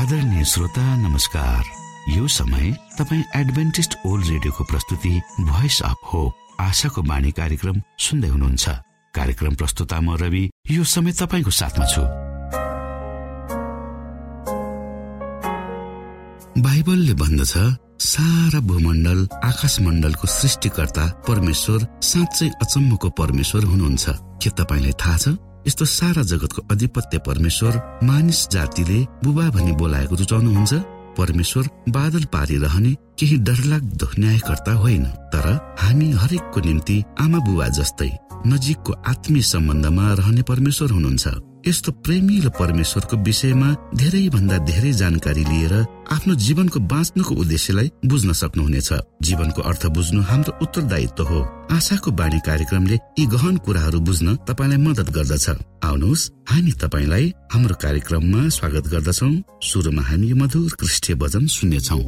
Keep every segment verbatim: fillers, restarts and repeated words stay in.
आदरणीय श्रोता नमस्कार। यो समय तपाईँ एडभेन्टिस्ट ओल्ड रेडियोको प्रस्तुति भोइस अफ होप आशाको बाणी कार्यक्रम सुन्दै हुनुहुन्छ। कार्यक्रम प्रस्तुता म रवि यो समय तपाईको साथमा छु। बाइबलले भन्दछ सारा भूमण्डल आकाश मण्डलको सृष्टिकर्ता परमेश्वर साँच्चै अचम्मको परमेश्वर हुनुहुन्छ। के तपाईलाई थाहा छ यस्तो सारा जगतको अधिपत्य परमेश्वर मानिस जातिले बुबा भनी बोलाएको रुचाउनुहुन्छ? परमेश्वर बादल पारिरहने केही डरलाग्दो न्यायकर्ता होइन, तर हामी हरेकको निम्ति आमा बुबा जस्तै नजिकको आत्मीय सम्बन्धमा रहने परमेश्वर हुनुहुन्छ। यस्तो प्रेमिलो परमेश्वरको विषयमा धेरै भन्दा धेरै जानकारी लिएर आफ्नो जीवनको बाँच्नुको उद्देश्यलाई बुझ्न सक्नुहुनेछ। जीवनको अर्थ बुझ्नु हाम्रो उत्तरदायित्व हो। आशाको बाणी कार्यक्रमले यी गहन कुराहरू बुझ्न तपाईलाई मद्दत गर्दछ। आउनुहोस् हामी तपाईलाई हाम्रो कार्यक्रममा स्वागत गर्दछौं। सुरुमा हामी मधुर क्रिस्टीय भजन सुन्नेछौं।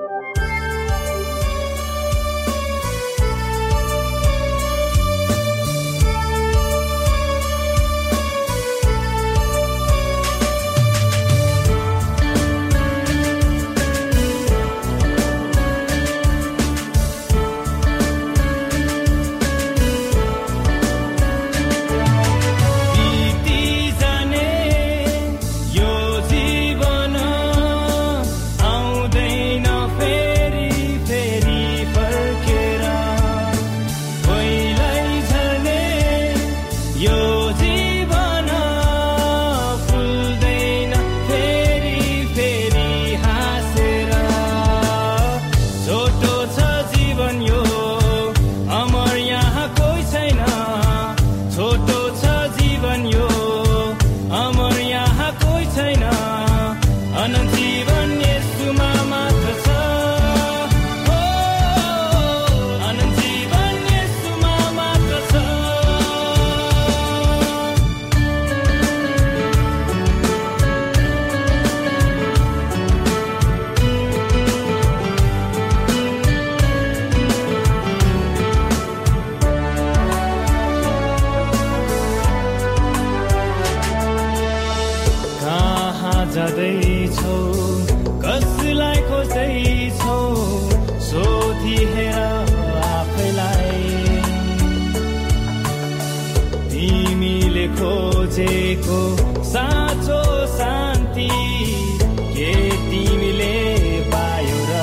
साँचो शान्ति के तिमीले पायो र?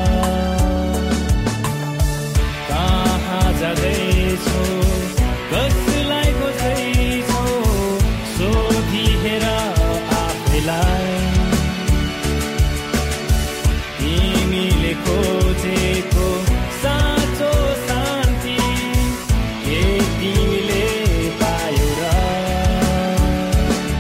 कहाँ जाँदैछौ, कसलाई खोज्दैछौ, सोधी हेर आफैलाई। तिमीले खोजेको साँचो शान्ति के तिमीले पायो र?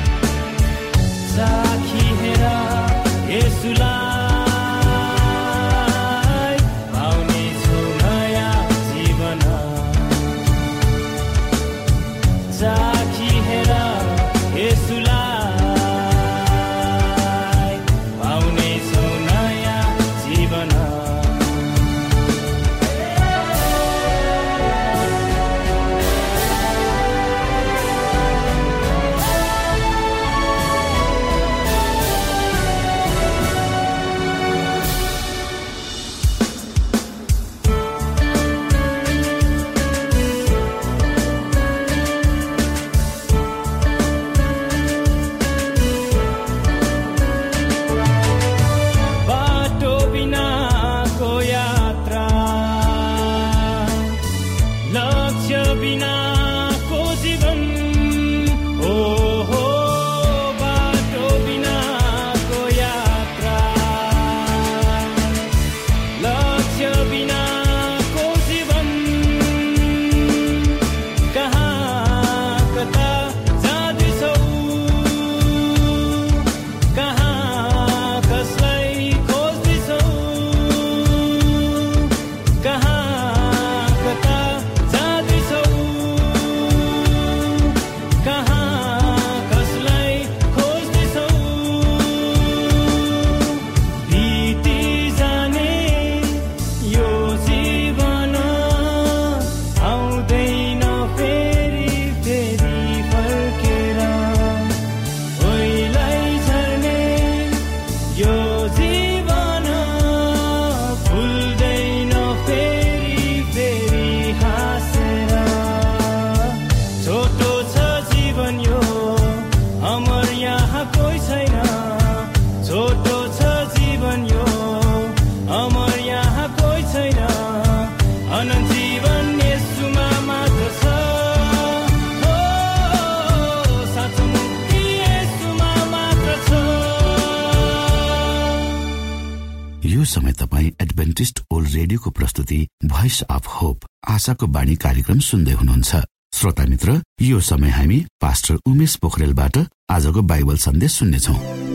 यो समय तपाईँ एडभेन्टिस्ट ओल्ड रेडियोको प्रस्तुति भोइस अफ होप आशाको बाणी कार्यक्रम सुन्दै हुनुहुन्छ। श्रोता मित्र, यो समय हामी पास्टर उमेश पोखरेलबाट आजको बाइबल सन्देश सुन्नेछौँ।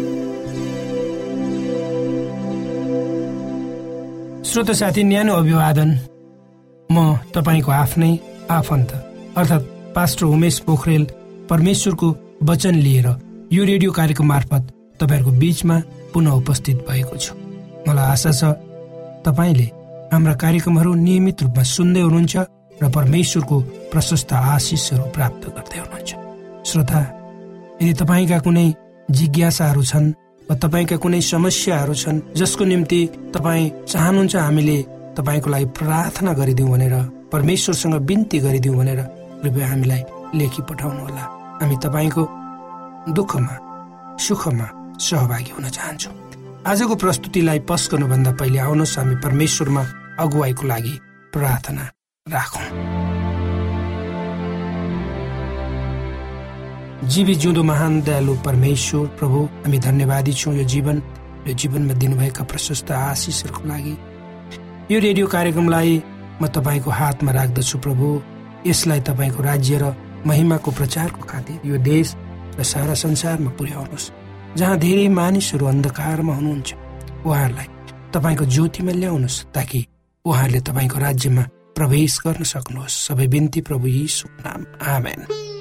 श्रोता साथी, न्यानो अभिवादन। म तपाईको आफ्नै आफन्त अर्थात् पास्टर उमेश पोखरेल परमेश्वरको वचन लिएर यो रेडियो कार्यक्रम मार्फत तपाईहरुको बीचमा पुनः उपस्थित भएको छु। मलाई आशा छ तपाईले हाम्रा कार्यक्रमहरू नियमित रूपमा सुन्दै हुनुहुन्छ र परमेश्वरको प्रशस्त आशिषहरू प्राप्त गर्दै हुनुहुन्छ। श्रोता, यदि तपाईका कुनै जिज्ञासाहरू छन् वा तपाईका कुनै समस्याहरू छन् जसको निम्ति तपाई चाहनुहुन्छ हामीले तपाईको लागि प्रार्थना गरिदिउँ भनेर, परमेश्वरसँग बिन्ती गरिदिउँ भनेर कृपया हामीलाई लेखी पठाउनुहोला। हामी तपाईको दुःखमा सुखमा सहभागी हुन चाहन्छौँ। आजको प्रस्तुतिलाई पस गर्नुभन्दा पहिले आउनुहोस् हामी परमेश्वरमा अगुवाईको लागि प्रार्थना राखौँ। जीवी जिउँदो महान दयालु परमेश्वर प्रभु, हामी धन्यवादी छौँ यो जीवन यो जीवनमा दिनुभएका प्रशस्त आशिषहरूको लागि। यो रेडियो कार्यक्रमलाई म तपाईँको हातमा राख्दछु प्रभु। यसलाई तपाईँको राज्य र महिमाको प्रचारको खातिर यो देश र सारा संसारमा पुर्याउनुहोस्। जहाँ धेरै मानिसहरू अन्धकारमा हुनुहुन्छ उहाँहरूलाई तपाईँको ज्योतिमा ल्याउनुहोस् ताकि उहाँहरूले तपाईँको राज्यमा प्रवेश गर्न सक्नुहोस्। सबै बिन्ती प्रभु यीशुको नाम, आमेन।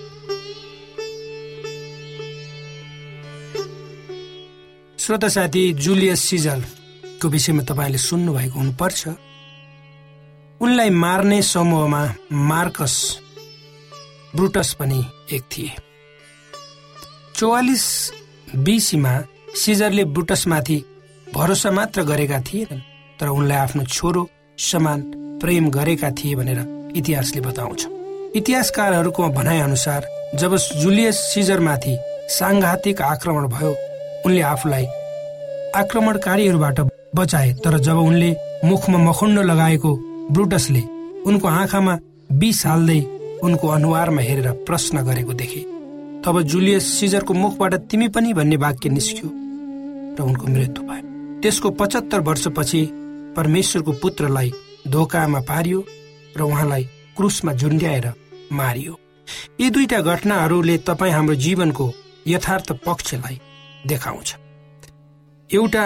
श्रोता साथी, जुलियस सिजरको विषयमा तपाईँले सुन्नुभएको हुनुपर्छ। उनलाई मार्ने समूहमा मार्कस ब्रुटस पनि एक थिए। चौवालिस बीसीमा सिजरले ब्रुटसमाथि भरोसा मात्र गरेका थिएनन्, तर उनलाई आफ्नो छोरो समान प्रेम गरेका थिए भनेर इतिहासले बताउँछ। इतिहासकारहरूको भनाइ अनुसार जब जुलियस सिजरमाथि सांघातिक आक्रमण भयो, उनले आफूलाई आक्रमणकारीहरूबाट बचाए। तर जब उनले मुखमा मखुण्ड लगाएको ब्रुटसले उनको आँखामा विष हाल्दै उनको अनुहारमा हेरेर प्रश्न गरेको देखे, तब जुलियस सिजरको मुखबाट तिमी पनि भन्ने वाक्य निस्क्यो र उनको मृत्यु भयो। त्यसको पचहत्तर वर्षपछि परमेश्वरको पुत्रलाई धोकामा पारियो र उहाँलाई क्रुसमा झुन्ड्याएर मारियो। यी दुईटा घटनाहरूले तपाईँ हाम्रो जीवनको यथार्थ पक्षलाई देखाउँछ। एउटा,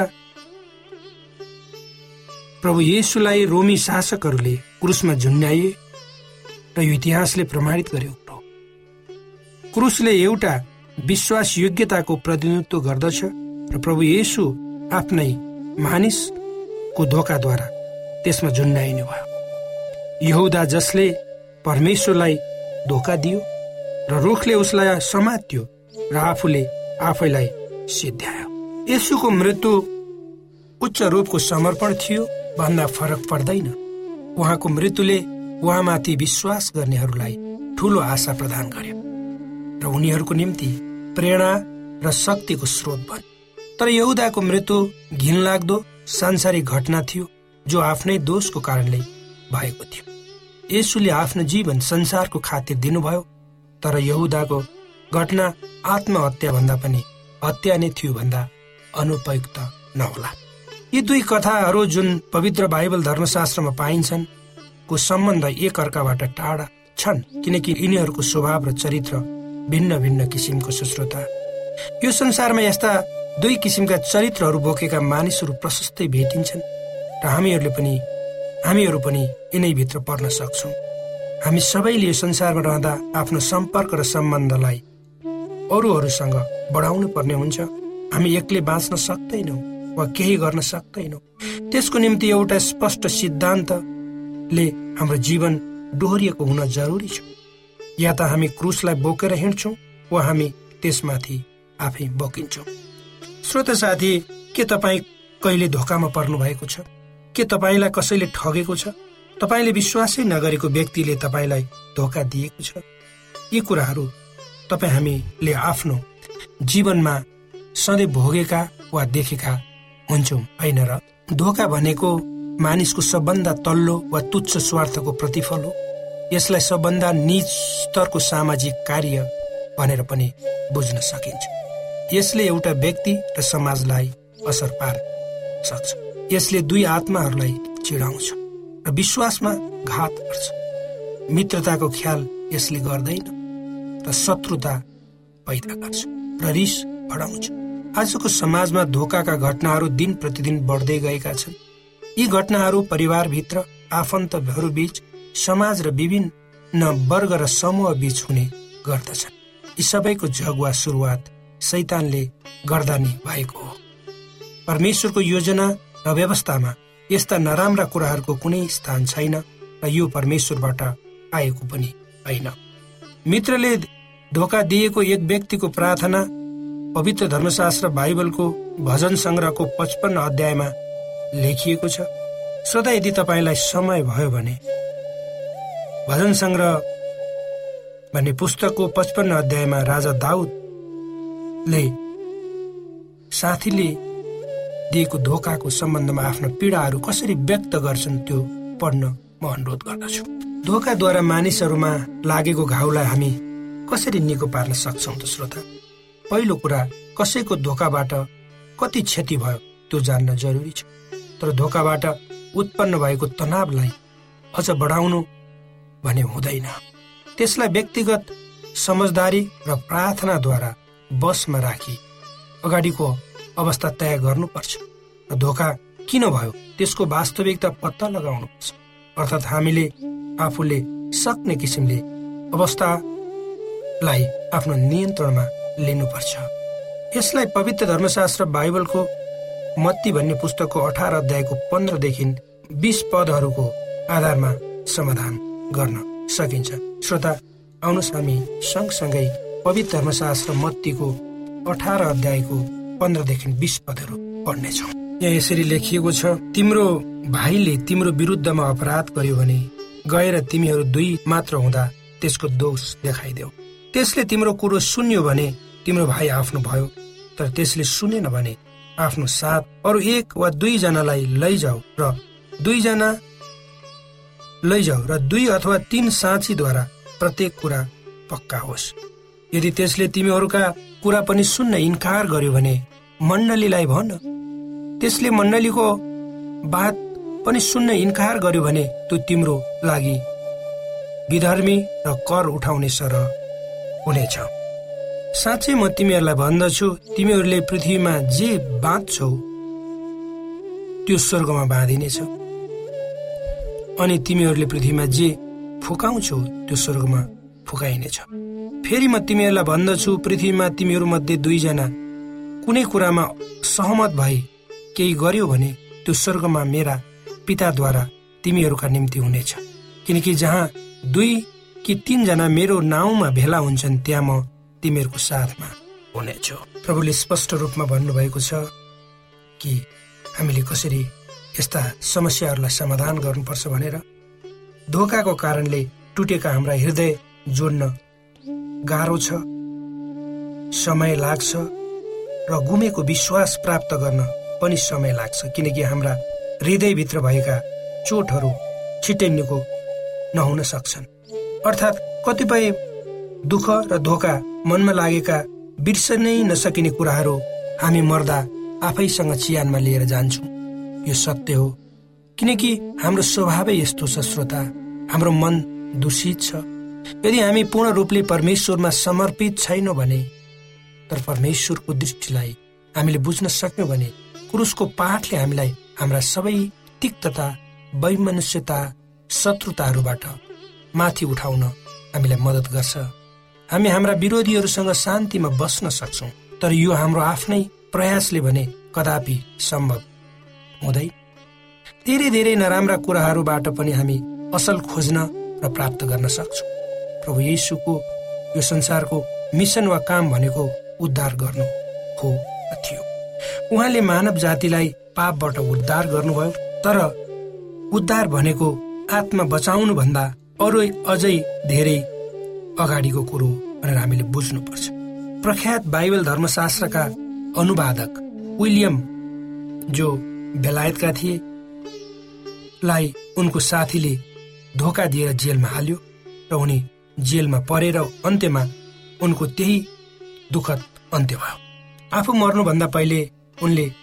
प्रभु येशूलाई रोमी शासकहरूले क्रुसमा झुन्ड्याए र यो इतिहासले प्रमाणित गर्यो। क्रुसले एउटा विश्वास योग्यताको प्रतिनिधित्व गर्दछ र प्रभु येशू आफ्नै मानिसको धोकाद्वारा त्यसमा झुन्ड्याइनु भयो। यहूदा जसले परमेश्वरलाई धोका दियो र रुखले उसलाई समात्यो र आफूले आफैलाई सिद्ध्यायो। येशूको मृत्यु उच्च रूपको समर्पण थियो भन्दा फरक पर्दैन। उहाँको मृत्युले उहाँमाथि विश्वास गर्नेहरूलाई ठूलो आशा प्रदान गर्यो र उनीहरूको निम्ति प्रेरणा र शक्तिको स्रोत बन्यो। तर यहूदाको मृत्यु घिनलाग्दो सांसारिक घटना थियो जो आफ्नै दोषको कारणले भएको थियो। येशूले आफ्नो जीवन संसारको खातिर दिनुभयो, तर यहूदाको घटना आत्महत्या भन्दा पनि हत्या नै थियो भन्दा अनुपयुक्त नहोला। यी दुई कथाहरू जुन पवित्र बाइबल धर्मशास्त्रमा पाइन्छन् को सम्बन्ध एक अर्काबाट टाढा छन्, किनकि यिनीहरूको स्वभाव र चरित्र भिन्न भिन्न किसिमको सुश्रोता। यो संसारमा यस्ता दुई किसिमका चरित्रहरू बोकेका मानिसहरू प्रशस्तै भेटिन्छन् र हामीहरूले पनि हामीहरू पनि यिनैभित्र पर्न सक्छौँ। हामी सबैले यो संसारमा रहँदा आफ्नो सम्पर्क र सम्बन्धलाई अरूहरूसँग बढाउनु पर्ने हुन्छ। हामी एक्लै बाँच्न सक्दैनौँ वा केही गर्न सक्दैनौँ। त्यसको निम्ति एउटा स्पष्ट सिद्धान्तले हाम्रो जीवन डोहोरिएको हुन जरुरी छ। या त हामी क्रुसलाई बोकेर हिँड्छौँ वा हामी त्यसमाथि आफै बोकिन्छौँ। श्रोता साथी, के तपाईँ कहिले धोकामा पर्नु भएको छ? के तपाईँलाई कसैले ठगेको छ? तपाईँले विश्वासै नगरेको व्यक्तिले तपाईँलाई धोका दिएको छ? यी कुराहरू तपाईँ हामीले आफ्नो जीवनमा सधैँ भोगेका वा देखेका हुन्छौँ, होइन र? धोका भनेको मानिसको सबभन्दा तल्लो वा तुच्छ स्वार्थको प्रतिफल हो। यसलाई सबभन्दा निज स्तरको सामाजिक कार्य भनेर पनि बुझ्न सकिन्छ। यसले एउटा व्यक्ति र समाजलाई असर पार्न सक्छ। यसले दुई आत्माहरूलाई चिडाउँछ र विश्वासमा घात गर्छ। मित्रताको ख्याल यसले गर्दैन र शत्रुता पैदा गर्छ र रिस बढाउँछ। आजको समाजमा धोकाका घटनाहरू दिन प्रतिदिन बढ्दै गएका छन्। यी घटनाहरू परिवारभित्र, आफन्तहरू बीच, समाज र विभिन्न वर्ग र समूह बीच हुने गर्दछन्। यी सबैको जग वा सुरुवात शैतानले गर्दा नै भएको हो। परमेश्वरको योजना र व्यवस्थामा यस्ता नराम्रा कुराहरूको कुनै स्थान छैन र यो परमेश्वरबाट आएको पनि होइन। मित्रले धोका दिएको एक व्यक्तिको प्रार्थना पवित्र धर्मशास्त्र बाइबलको भजन संग्रहको पचपन्न अध्यायमा लेखिएको छ। श्रोता, यदि तपाईँलाई समय भयो भने भजन संग्रह भन्ने पुस्तकको पचपन्न अध्यायमा राजा दाउदले साथीले दिएको धोकाको सम्बन्धमा आफ्ना पीडाहरू कसरी व्यक्त गर्छन् त्यो पढ्न म अनुरोध गर्दछु। धोकाद्वारा मानिसहरूमा लागेको घाउलाई हामी कसरी निको पार्न सक्छौँ त श्रोता? पहिलो कुरा, कसैको धोकाबाट कति क्षति भयो त्यो जान्न जरुरी छ। तर धोकाबाट उत्पन्न भएको तनावलाई अझ बढाउनु भने हुँदैन। त्यसलाई व्यक्तिगत समझदारी र प्रार्थनाद्वारा बसमा राखी अगाडिको अवस्था तय गर्नुपर्छ र धोका किन भयो त्यसको वास्तविकता पत्ता लगाउनुपर्छ। अर्थात् हामीले आफूले सक्ने किसिमले अवस्थालाई आफ्नो नियन्त्रणमा लिनुपर्छ। यसलाई पवित्र धर्मशास्त्र बाइबलको मत्ती भन्ने पुस्तकको अठार अध्यायको पन्ध्रदेखि बीस पदहरूको आधारमा समाधान गर्न सकिन्छ। श्रोता, आउनुहोस् हामी सँगसँगै पवित्र धर्मशास्त्र मत्तीको अठार अध्यायको पन्ध्रदेखि बीस पदहरू पढ्नेछौँ। यहाँ यसरी लेखिएको छ, तिम्रो भाइले तिम्रो विरुद्धमा अपराध गर्यो भने गएर तिमीहरू दुई मात्र हुँदा त्यसको दोष देखाइदेऊ। त्यसले तिम्रो कुरो सुन्यो भने तिम्रो भाइ आफ्नो भयो, तर त्यसले सुनेन भने आफ्नो साथ अरू एक वा दुईजनालाई लैजाऊ र दुईजना लैजाऊ र दुई अथवा तीन साक्षीद्वारा प्रत्येक कुरा पक्का होस्। यदि त्यसले तिमीहरूका कुरा पनि सुन्न इन्कार गर्यो भने मण्डलीलाई भन। त्यसले मण्डलीको बात पनि सुन्न इन्कार गर्यो भने त्यो तिम्रो लागि विधर्मी र कर उठाउने सरह हुनेछ। साँच्चै म तिमीहरूलाई भन्दछु, तिमीहरूले पृथ्वीमा जे बाँध्छौ त्यो स्वर्गमा बाँधिनेछ, अनि तिमीहरूले पृथ्वीमा जे फुकाउँछौ त्यो स्वर्गमा फुकाइनेछ। फेरि म तिमीहरूलाई भन्दछु, पृथ्वीमा तिमीहरू मध्ये दुईजना कुनै कुरामा सहमत भई केही गर्यो भने त्यो स्वर्गमा मेरा पिताद्वारा तिमीहरूका निम्ति हुनेछ। किनकि जहाँ दुई कि तीनजना मेरो नाउँमा भेला हुन्छन् त्यहाँ म तिमीहरूको साथमा हुनेछु। प्रभुले स्पष्ट रूपमा भन्नुभएको छ कि हामीले कसरी यस्ता समस्याहरूलाई समाधान गर्नुपर्छ भनेर। धोकाको कारणले टुटेका हाम्रा हृदय जोड्न गाह्रो छ, समय लाग्छ र गुमेको विश्वास प्राप्त गर्न पनि समय लाग्छ। किनकि हाम्रा हृदयभित्र भएका चोटहरू छिट्टै निको नहुन सक्छन्। अर्थात् कतिपय दुःख र धोका मनमा लागेका बिर्सनै नसकिने कुराहरू हामी मर्दा आफैसँग चियानमा लिएर जान्छौँ। यो सत्य हो, किनकि हाम्रो स्वभावै यस्तो छ। श्रोता, हाम्रो मन दूषित छ। यदि हामी पूर्ण रूपले परमेश्वरमा समर्पित छैनौँ भने, तर परमेश्वरको दृष्टिलाई हामीले बुझ्न सक्यौँ भने क्रुसको पाठले हामीलाई हाम्रा सबै तिक्तता, वैमनस्यता, शत्रुताहरूबाट माथि उठाउन हामीलाई मद्दत गर्छ। हामी हाम्रा विरोधीहरूसँग शान्तिमा बस्न सक्छौँ। तर यो हाम्रो आफ्नै प्रयासले भने कदापि सम्भव हुँदैन। धेरै धेरै नराम्रा कुराहरूबाट पनि हामी असल खोज्न र प्राप्त गर्न सक्छौँ। प्रभु येशूको यो संसारको मिसन वा काम भनेको उद्धार गर्नु हो थियो। उहाँले मानव जातिलाई पापबाट उद्धार गर्नुभयो। तर उद्धार भनेको आत्मा बचाउनु भन्दा अरू अझै धेरै अगाडिको कुरो भनेर हामीले बुझ्नुपर्छ। प्रख्यात बाइबल धर्मशास्त्रका अनुवादक विलियम, जो बेलायतका थिए, लाई उनको साथीले धोका दिएर जेलमा हाल्यो र उनी जेलमा परेर अन्त्यमा उनको त्यही दुःखद अन्त्य भयो। आफू मर्नुभन्दा पहिले उनले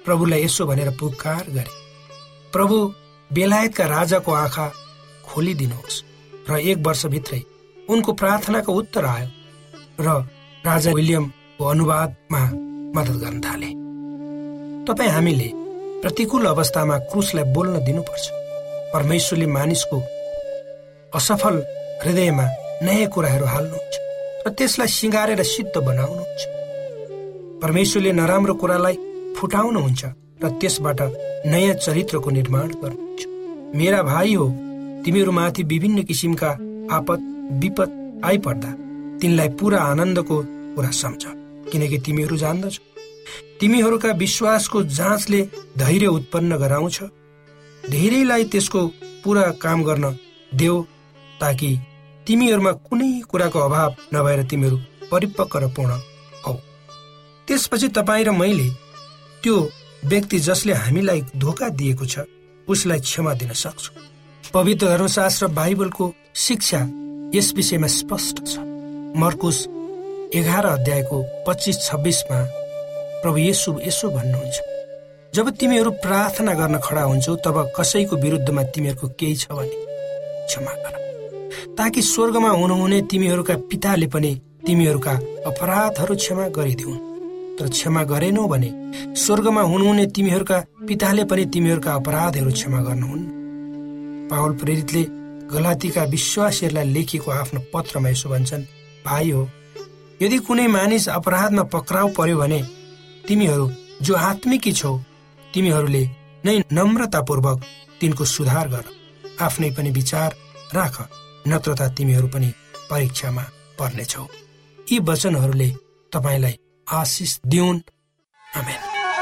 प्रभुलाई यसो भनेर पुकार गरे, प्रभु बेलायतका राजाको आँखा खोलिदिनुहोस्। र एक वर्षभित्रै उनको प्रार्थनाको उत्तर आयो र राजा विलियमको अनुवादमा मद्दत गर्न थाले। तपाईँ हामीले प्रतिकूल अवस्थामा क्रुसलाई बोल्न दिनुपर्छ। परमेश्वरले मानिसको असफल हृदयमा नयाँ कुराहरू हाल्नुहुन्छ र त्यसलाई सिँगारेर सिद्ध बनाउनुहुन्छ। परमेश्वरले नराम्रो कुरालाई फुटाउनुहुन्छ र त्यसबाट नयाँ चरित्रको निर्माण गर्नुहुन्छ। मेरा भाइ हो, तिमीहरूमाथि विभिन्न किसिमका आपत विपद आइपर्दा तिनलाई पूरा आनन्दको कुरा सम्झ, किनकि तिमीहरू जान्दछौ तिमीहरूका विश्वासको जाँचले धैर्य उत्पन्न गराउँछ। धेरैलाई त्यसको पूरा काम गर्न देऊ, ताकि तिमीहरूमा कुनै कुराको अभाव नभएर तिमीहरू परिपक्व र पूर्ण हौ। त्यसपछि तपाईँ र मैले त्यो व्यक्ति जसले हामीलाई धोका दिएको छ उसलाई क्षमा दिन सक्छौँ। पवित्र धर्मशास्त्र बाइबलको शिक्षा यस विषयमा स्पष्ट छ। मर्कुस एघार अध्यायको पच्चिस छब्बिसमा प्रभु येशू यसो भन्नुहुन्छ, जब तिमीहरू प्रार्थना गर्न खडा हुन्छौ तब कसैको विरुद्धमा तिमीहरूको केही छ भने क्षमा गर, ताकि स्वर्गमा हुनुहुने तिमीहरूका पिताले पनि तिमीहरूका अपराधहरू क्षमा गरिदिउन्। तर क्षमा गरेनौ भने स्वर्गमा हुनुहुने तिमीहरूका पिताले पनि तिमीहरूका अपराधहरू क्षमा गर्नुहुन्न। पावल प्रेरितले गलातीका विश्वासीहरूलाई लेखेको आफ्नो पत्रमा यसो भन्छन्, भाइ हो, यदि कुनै मानिस अपराधमा पक्राउ पर्यो भने तिमीहरू जो आत्मिकी छौ तिमीहरूले नै नम्रतापूर्वक तिनको सुधार गर, आफ्नै पनि विचार राख, नत्रता तिमीहरू पनि परीक्षामा पर्नेछौ। यी वचनहरूले तपाईलाई आशिष दिउन्। आमेन।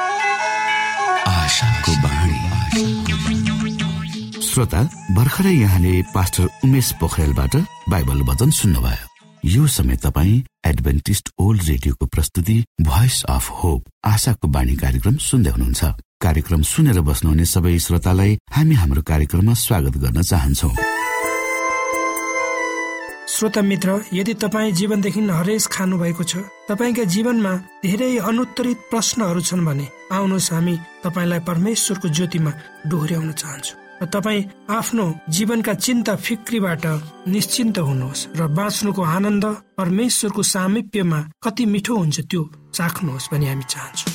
आशाको बाणी। श्रोता, भर्खरै यहाँले पास्टर उमेश पोखरेलबाट बाइबल वचन सुन्नुभयो। यो समय तपाईँ एडभेन्टिस्ट ओल्ड रेडियोको प्रस्तुति भोइस अफ होप आशाको बाणी कार्यक्रम सुन्दै हुनुहुन्छ। कार्यक्रम सुनेर बस्नुहुने सबै श्रोतालाई हामी हाम्रो कार्यक्रममा स्वागत गर्न चाहन्छौ। श्रोता मित्र, यदि तपाईँ जीवनदेखि हरेस खानु भएको छ, तपाईँका जीवनमा धेरै अनुत्तरित प्रश्नहरू छन् भने आउनुहोस् हामी तपाईँलाई परमेश्वरको ज्योतिमा डोहोर्याउन चाहन्छौँ र तपाईँ आफ्नो जीवनका चिन्ता फिक्रीबाट निश्चिन्त हुनुहोस् र बाँच्नुको आनन्द परमेश्वरको सामिप्यमा कति मिठो हुन्छ त्यो चाख्नुहोस् भनी हामी चाहन्छौँ।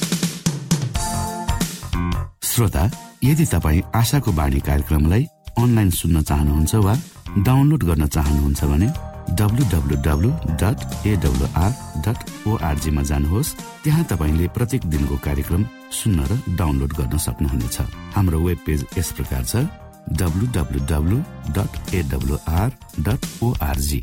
श्रोता, यदि तपाईँ आशाको बाणी कार्यक्रमलाई अनलाइन सुन्न चाहनुहुन्छ वा डाउनलोड गर्न चाहनुहुन्छ भने W W W dot AWR dot ORG मा जानुहोस्। त्यहाँ तपाईँले प्रत्येक दिनको कार्यक्रम सुन्न र डाउनलोड गर्न सक्नुहुनेछ। हाम्रो वेब पेज यस प्रकार छ, W W W dot AWR dot ORG.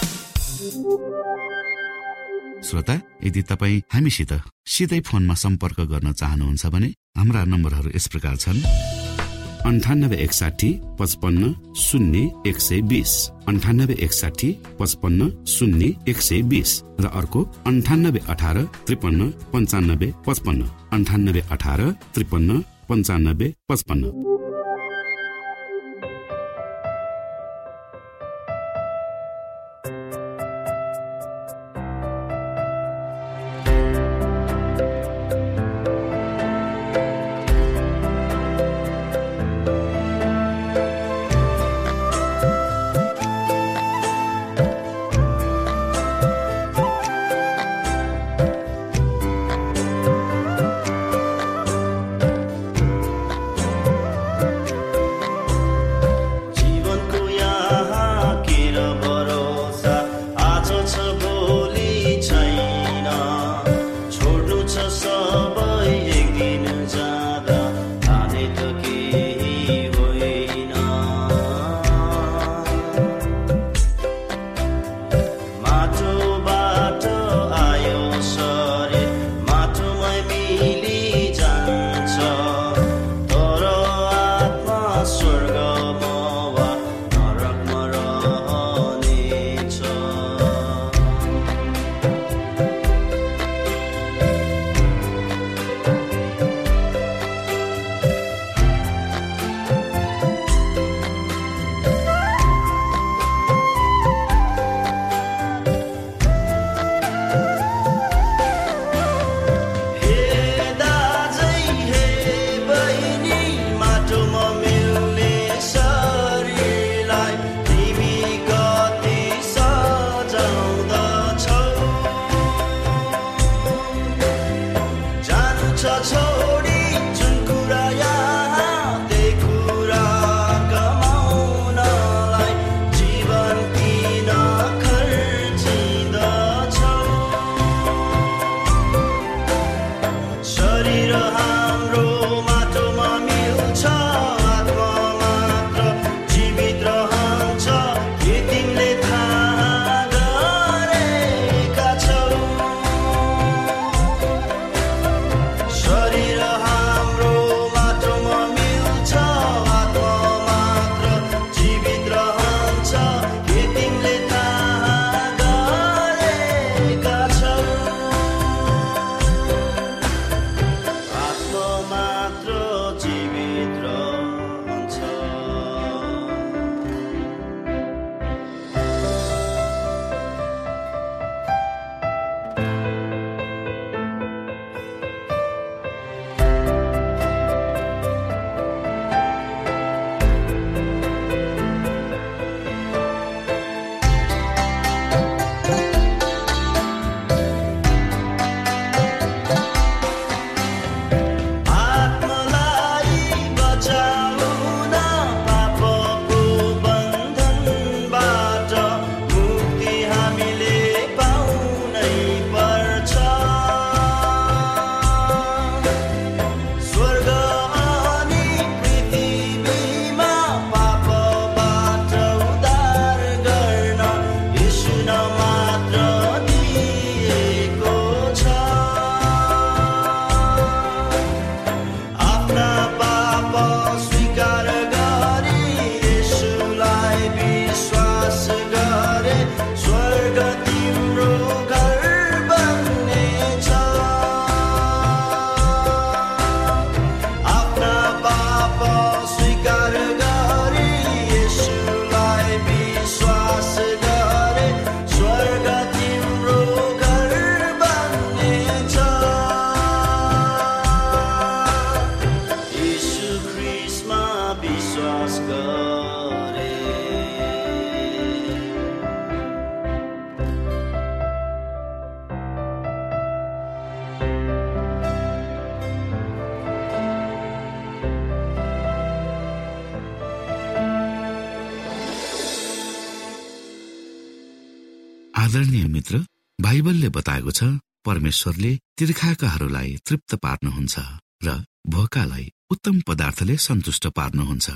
श्रोता, यदि तपाईँ हामीसित सिधै फोनमा सम्पर्क गर्न चाहनुहुन्छ भने हाम्रा नम्बरहरू यस प्रकार छन्, अन्ठानब्बे एकसाठी पचपन्न शून्य एक सय बिस, अन्ठानब्बे एकसाठी पचपन्न शून्य एक सय बिस र अर्को अन्ठानब्बे अठार त्रिपन्न पञ्चानब्बे पचपन्न, अन्ठानब्बे अठार त्रिपन्न पञ्चानब्बे पचपन्न। छोडी जुन कुरा यहाँ त्यही कुरा कमाउनलाई जीवन किन खर्चिँदछौ? शरीर हाम्रो माटोमा मिल्छ, आत्मा मात्र जीवित रहन्छ, के तिमीले थाहा गरेका छौ? शरीर हाम्रो माटोमा मिल्छ, आत्मा मात्र जीवित रहन्छ, के तिमीले थाहा गरेका छौ? आत्मा मात्र जीवित रहन्छ। आत्मालाई बचाउन पापको बन्धनबाट मुक्ति हामीले पाउनै पर्छ। स्वर्ग अनि पृथ्वीमा पापबाट उद्धार गर्न येशू मात्र दिएको छ। आफ्ना पाप स्वीकार गरी येशूलाई विश्वास गरे स्वर्ग तिम्रो घर बन्नेछ। आफ्ना पाप स्वीकार गरी येशूलाई विश्वास गरे स्वर्ग तिम्रो घर बन्नेछ। येशू ख्रीष्टमा विश्वास गरे। आदरणीय मित्र, बाइबलले बताएको छ परमेश्वरले तिर्खाकाहरूलाई तृप्त पार्नुहुन्छ र भोकालाई उत्तम पदार्थले सन्तुष्ट पार्नुहुन्छ।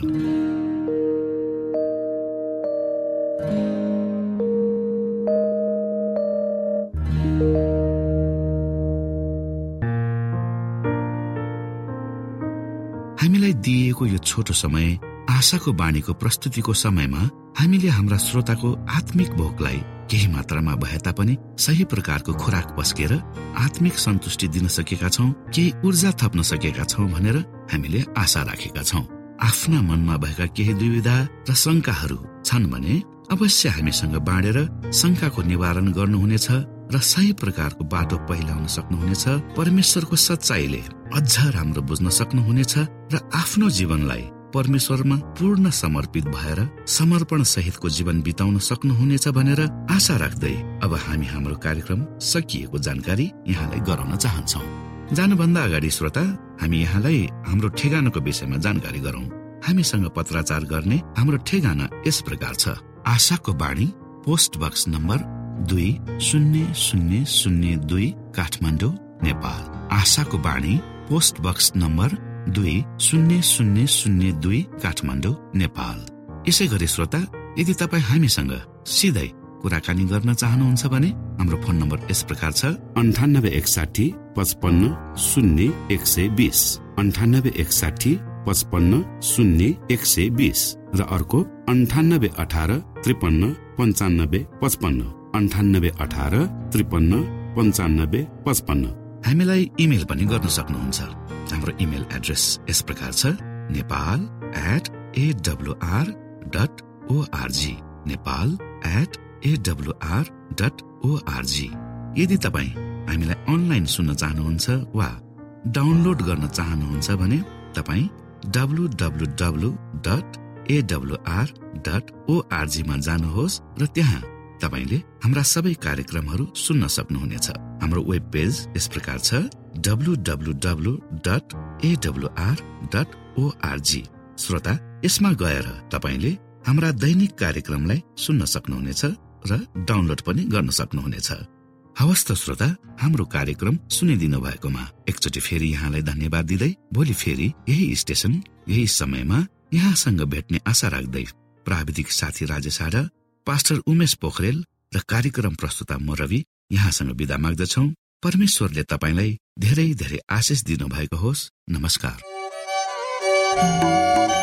हामीलाई दिइएको यो छोटो समय आशाको बाणीको प्रस्तुतिको समयमा हामीले हाम्रा श्रोताको आत्मिक भोकलाई केही मात्रामा भए तापनि सही प्रकारको खुराक पस्केर आत्मिक सन्तुष्टि दिन सकेका छौं, केही ऊर्जा थप्न सकेका छौं भनेर हामीले आशा राखेका छौं। आफ्ना मनमा भएका केही दुविधा र शंकाहरू छन् भने अवश्य हामीसँग बाँडेर शंकाको निवारण गर्नुहुनेछ र सही प्रकारको बाटो पहिलाउन सक्नुहुनेछ। परमेश्वरको सच्चाईले अझ राम्रो बुझ्न सक्नुहुनेछ र आफ्नो जीवनलाई परमेश्वरमा पूर्ण समर्पित भएर समर्पण सहितको जीवन बिताउन सक्नुहुनेछ भनेर आशा राख्दै अब हामी हाम्रो कार्यक्रम सकिएको जानकारी यहाँलाई गराउन चाहन्छौं। जानुभन्दा अगाडि श्रोता, हामी यहाँलाई हाम्रो ठेगानाको विषयमा जानकारी गरौं। हामीसँग पत्राचार गर्ने हाम्रो ठेगाना यस प्रकार छ। आशाको बाणी, पोस्ट बक्स नम्बर दुई शून्य शून्य शून्य दुई, काठमाडौँ, नेपाल। आशाको बाणी, पोस्ट बक्स नम्बर दुई शून्य शून्य शून्य दुई, काठमाडौँ, नेपाल। यसै गरी श्रोता, यदि तपाईँ हामीसँग सिधै कुराकानी गर्न चाहनुहुन्छ भने हाम्रो फोन नम्बर यस प्रकार छ अन्ठानब्बे एकसाठी पचपन्न शून्य एक सय बिस, अन्ठानब्बे एकसाठी पचपन्न शून्य एक सय बिस र अर्को अन्ठानब्बे अठार त्रिपन्न पञ्चानब्बे पचपन्न, अन्ठानब्बे अठार त्रिपन्न पञ्चानब्बे पचपन्न। हामीलाई इमेल पनि गर्न सक्नुहुन्छ। हाम्रो इमेल एड्रेस यस प्रकार छ Nepal at AWR dot ORG, Nepal at AWR dot ORG. यदि तपाईँ हामीलाई अनलाइन सुन्न चाहनुहुन्छ वा डाउनलोड गर्न चाहनुहुन्छ भने तपाईँ W W W dot AWR dot ORG मा जानुहोस् र त्यहाँ तपाईले हाम्रा सबै कार्यक्रमहरू सुन्न सक्नुहुनेछ। हाम्रो वेब पेज यस प्रकार छ W W W dot A W R dot ORG. श्रोता, यसमा गएर तपाईले हाम्रा दैनिक कार्यक्रमलाई सुन्न सक्नुहुनेछ र डाउनलोड पनि गर्न सक्नुहुनेछ। हवस् त श्रोता, हाम्रो कार्यक्रम सुनिदिनु भएकोमा एकचोटि फेरि यहाँलाई धन्यवाद दिँदै भोलि फेरि यही स्टेशन यही समयमा यहाँसँग भेट्ने आशा राख्दै प्राविधिक साथी राजेश आडा, पास्टर उमेश पोखरेल र कार्यक्रम प्रस्तुता म रवि यहाँसँग बिदा माग्दछौ। परमेश्वरले तपाईलाई धेरै धेरै आशिष दिनु भएको होस्। नमस्कार।